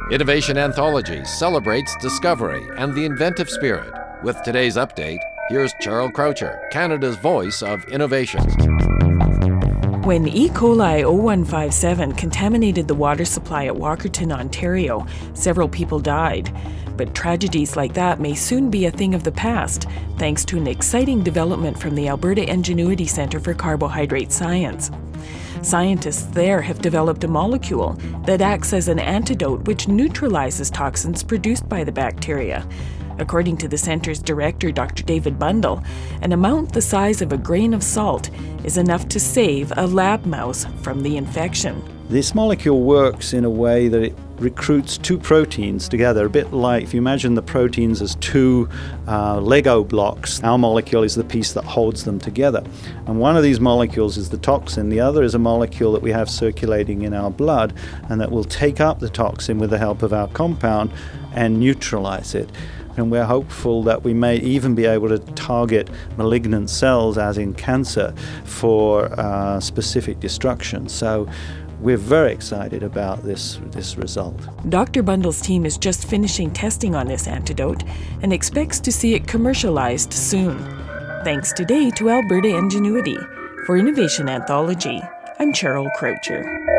Innovation Anthology celebrates discovery and the inventive spirit. With today's update, here's Cheryl Croucher, Canada's voice of innovation. When E. coli 0157 contaminated the water supply at Walkerton, Ontario, several people died. But tragedies like that may soon be a thing of the past, thanks to an exciting development from the Alberta Ingenuity Centre for Carbohydrate Science. Scientists there have developed a molecule that acts as an antidote which neutralizes toxins produced by the bacteria. According to the centre's director, Dr. David Bundle, an amount the size of a grain of salt is enough to save a lab mouse from the infection. This molecule works in a way that it recruits two proteins together, a bit like if you imagine the proteins as two Lego blocks. Our molecule is the piece that holds them together. And one of these molecules is the toxin, the other is a molecule that we have circulating in our blood and that will take up the toxin with the help of our compound and neutralize it. And we're hopeful that we may even be able to target malignant cells, as in cancer, for specific destruction. So we're very excited about this result. Dr. Bundle's team is just finishing testing on this antidote and expects to see it commercialized soon. Thanks today to Alberta Ingenuity. For Innovation Anthology, I'm Cheryl Croucher.